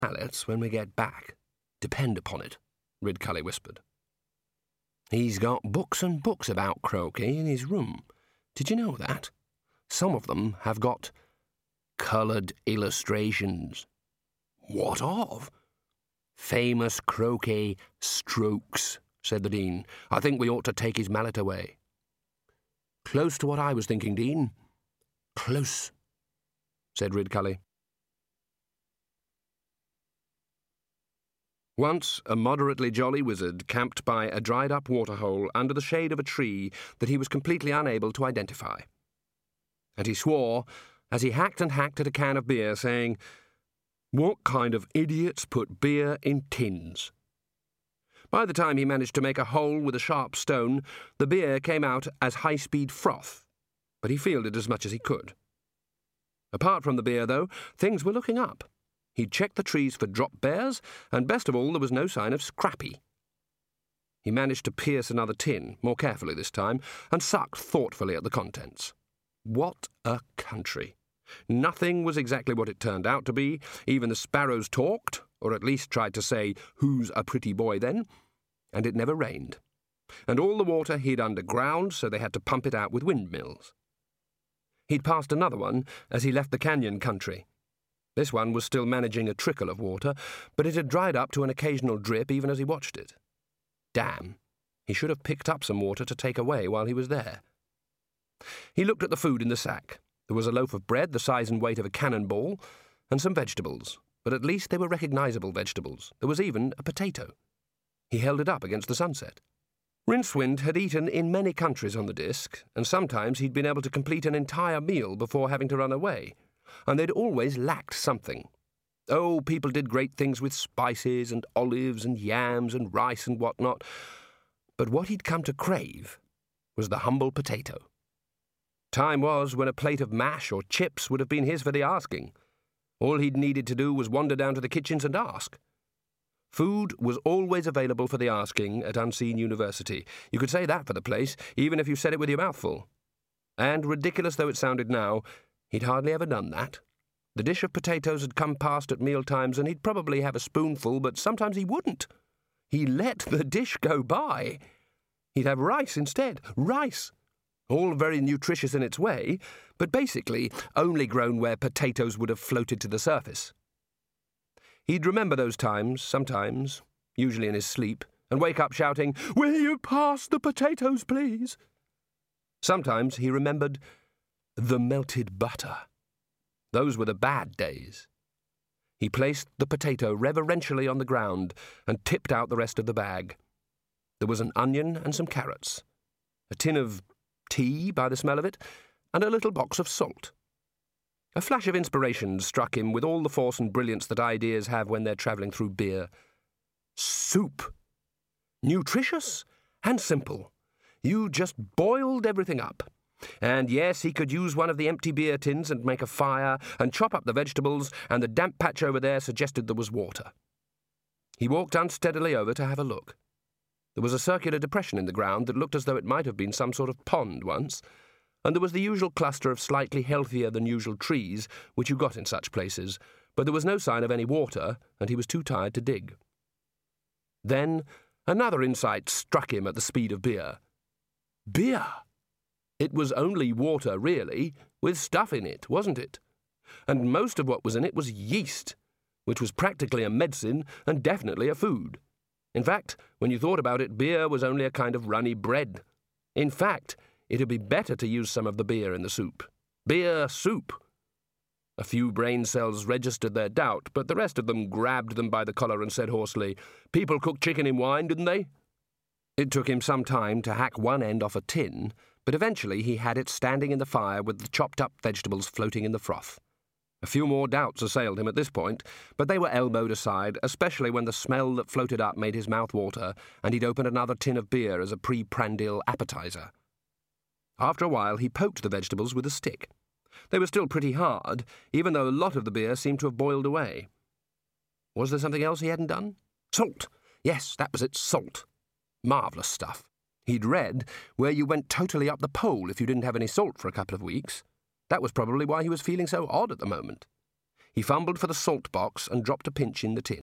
mallets when we get back. Depend upon it, Ridcully whispered. He's got books and books about croquet in his room. Did you know that? Some of them have got coloured illustrations. What of? Famous croquet strokes, said the Dean. I think we ought to take his mallet away. Close to what I was thinking, Dean. Close, said Ridcully. Once a moderately jolly wizard camped by a dried-up waterhole under the shade of a tree that he was completely unable to identify. And he swore as he hacked and hacked at a can of beer, saying, "What kind of idiots put beer in tins?" By the time he managed to make a hole with a sharp stone, the beer came out as high-speed froth, but he fielded as much as he could. Apart from the beer, though, things were looking up. He'd checked the trees for drop bears, and best of all, there was no sign of Scrappy. He managed to pierce another tin, more carefully this time, and sucked thoughtfully at the contents. What a country! Nothing was exactly what it turned out to be. Even the sparrows talked, or at least tried to say, "Who's a pretty boy then?" And it never rained. And all the water hid underground, so they had to pump it out with windmills. He'd passed another one as he left the canyon country. This one was still managing a trickle of water, but it had dried up to an occasional drip even as he watched it. Damn, he should have picked up some water to take away while he was there. He looked at the food in the sack. There was a loaf of bread the size and weight of a cannonball, and some vegetables, but at least they were recognizable vegetables. There was even a potato. He held it up against the sunset. Rincewind had eaten in many countries on the disk, and sometimes he'd been able to complete an entire meal before having to run away, and they'd always lacked something. Oh, people did great things with spices and olives and yams and rice and whatnot, but what he'd come to crave was the humble potato. Time was when a plate of mash or chips would have been his for the asking. All he'd needed to do was wander down to the kitchens and ask. Food was always available for the asking at Unseen University. You could say that for the place, even if you said it with your mouth full. And, ridiculous though it sounded now, he'd hardly ever done that. The dish of potatoes had come past at mealtimes, and he'd probably have a spoonful, but sometimes he wouldn't. He let the dish go by. He'd have rice instead. Rice! All very nutritious in its way, but basically only grown where potatoes would have floated to the surface. He'd remember those times, sometimes, usually in his sleep, and wake up shouting, "Will you pass the potatoes, please?" Sometimes he remembered the melted butter. Those were the bad days. He placed the potato reverentially on the ground and tipped out the rest of the bag. There was an onion and some carrots, a tin of tea by the smell of it, and a little box of salt. A flash of inspiration struck him with all the force and brilliance that ideas have when they're travelling through beer. Soup! Nutritious and simple. You just boiled everything up. And yes, he could use one of the empty beer tins and make a fire and chop up the vegetables, and the damp patch over there suggested there was water. He walked unsteadily over to have a look. There was a circular depression in the ground that looked as though it might have been some sort of pond once, and there was the usual cluster of slightly healthier than usual trees which you got in such places, but there was no sign of any water, and he was too tired to dig. Then another insight struck him at the speed of beer. Beer! It was only water, really, with stuff in it, wasn't it? And most of what was in it was yeast, which was practically a medicine and definitely a food. In fact, when you thought about it, beer was only a kind of runny bread. In fact, it'd be better to use some of the beer in the soup. Beer soup! A few brain cells registered their doubt, but the rest of them grabbed them by the collar and said hoarsely, "People cook chicken in wine, didn't they?" It took him some time to hack one end off a tin, but eventually he had it standing in the fire with the chopped-up vegetables floating in the froth. A few more doubts assailed him at this point, but they were elbowed aside, especially when the smell that floated up made his mouth water, and he'd opened another tin of beer as a pre-prandial appetizer. After a while, he poked the vegetables with a stick. They were still pretty hard, even though a lot of the beer seemed to have boiled away. Was there something else he hadn't done? Salt! Yes, that was it, salt. Marvellous stuff. He'd read where you went totally up the pole if you didn't have any salt for a couple of weeks. That was probably why he was feeling so odd at the moment. He fumbled for the salt box and dropped a pinch in the tin.